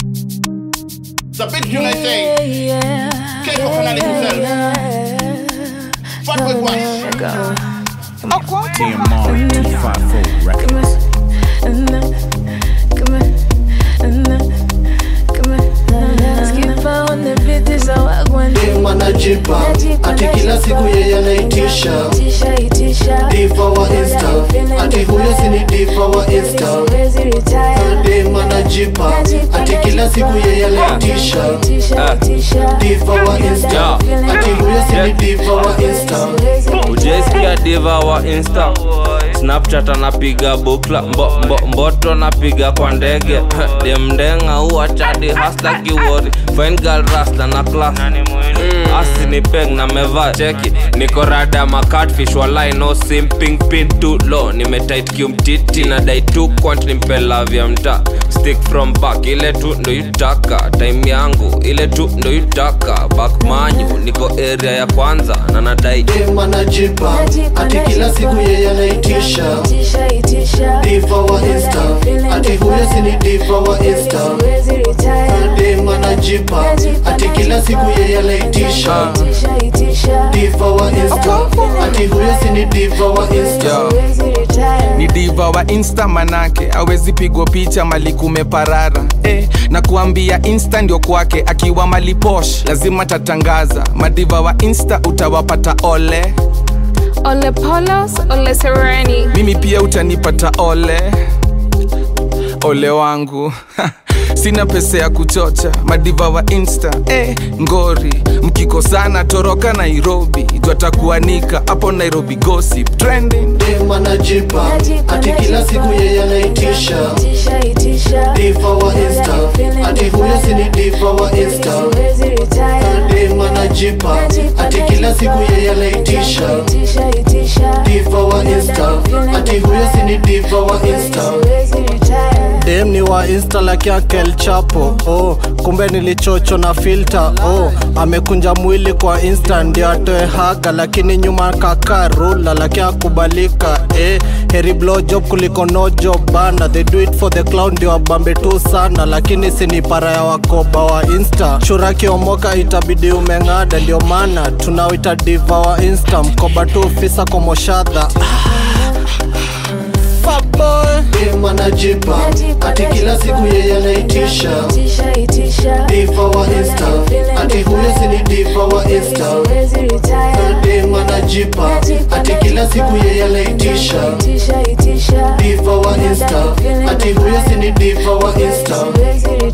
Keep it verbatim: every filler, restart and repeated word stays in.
It's a big tune, I say. K for Canali himself. Fat with one. T M R two five four record. Dema najipa, ati kila siku yeye anaitisha. Diva wa Insta, ati huyo sini diva wa Insta. Dema najipa, ati kila siku yeye anaitisha. Diva wa Insta, ati huyo sini diva wa Insta. Ujesikia diva wa Insta, Snapchat anapiga bukla, mbo, mbo, mboto napiga kwa ndege. Demdenga uwa chadi hasta kiwori, fine girl rasta na class. Mm, asi ni peng na meva cheki, niko rada ma catfish walai no simping pin too low. Nime tight kiumtiti na dai tu kwant nimpela vya mta. Stick from back, ile tu ndo yutaka. Time yangu, ile tu ndo yutaka. Back manyu, niko area ya kwanza na nadai Dema najipa, ati kila siku yeye anaitisha. Diva wa Insta, ati huyo sini diva wa Insta. Dema najipa, ati kila siku yeye anaitisha. Diva wa Insta, ati huyo sini diva wa Insta. Ni diva wa Insta manake hawezi pigwa picha mali kumeparara eh, na kuambia Insta ndio kwake, akiwa mali posh lazima tatangaza. Madiva wa Insta utawapata ole Ole Polos, Ole Sereni. Mimi pia utanipata ole Ole wangu sina pesa ya kuchocha. Madiva wa Insta eh, ngori mkikosana toroka Nairobi, twatakuanika hapo Nairobi gossip trending. Dema najipa, ati kila siku yeye anaitisha. Diva wa Insta, ati huyo sini diva wa Insta. Dema najipa, ati kila siku yeye anaitisha. Diva wa Insta, ati huyo sini diva wa Insta. Dem ni wa Insta like ya Kel Chapo. Oh, kumbe nilichocho na filter. Oh, amekunja mwili kwa Insta ndio atoe haga, lakini nyuma kaka rula like ya kubalika. Eh, heri blow job kuliko no job bana. They do it for the clown ndio wabambe tu sana, lakini sini para ya wakoba wa Insta. Shura kiomoka itabidi umengada, ndio maana tunawita diva wa Insta. Mkoba tu fisa komoshadha. Dema najipa, ati kila siku yeye anaitisha. Diva wa Insta, ati huyo sini diva wa Insta. Dema najipa, ati kila siku yeye anaitisha. Diva wa Insta, ati huyo sini diva wa Insta.